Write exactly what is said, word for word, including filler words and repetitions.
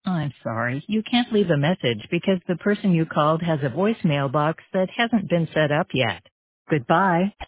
I'm sorry, you can't leave a message because the person you called has a voicemail box that hasn't been set up yet. Goodbye.